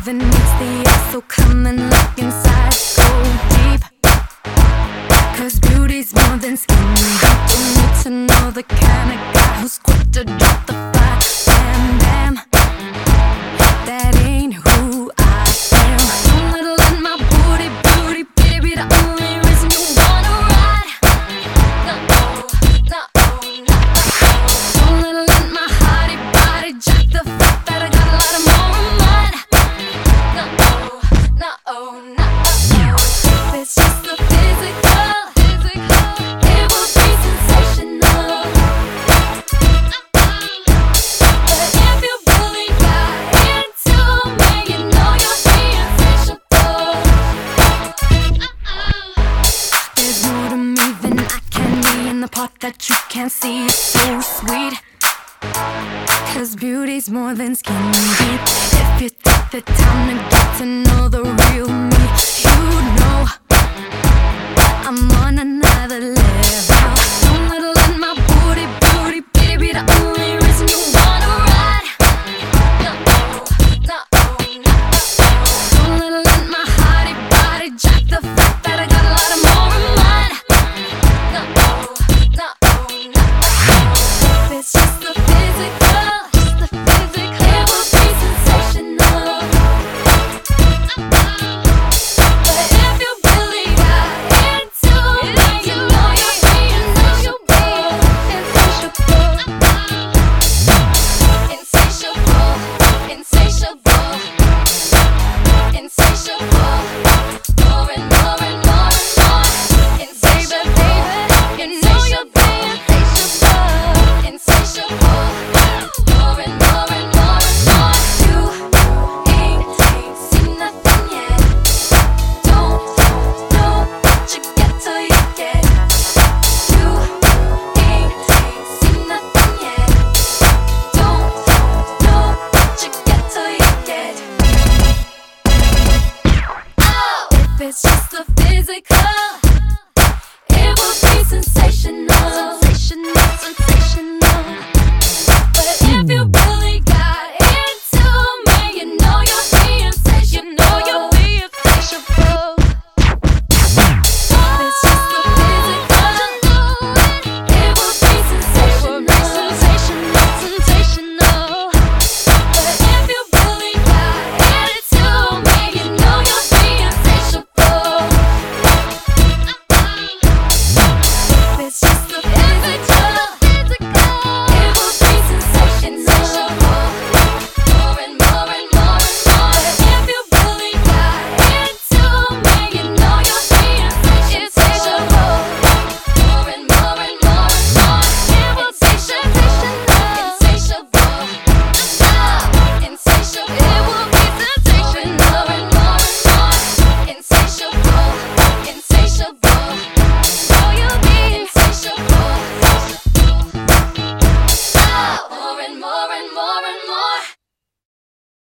than meets the eye, so come and look inside, go deep. Cause beauty's more than skin deep. Don't need to know the kind of guy who's quick to drop the fly. Bam, bam, that ain't who I am. Don't let my booty, beauty, baby, the only reason you wanna ride. No, no, no. Don't let my hottie body jack the fact that I got a lot of more in mind. No, no, no. It's just the physical. It will be sensational. But if you really got into me, you know you'll be insatiable. There's more to me than I can be, and the part that you can't see is so sweet. Cause beauty's more than skin deep. If you take the time to get to know the real me, you know I'm on another level.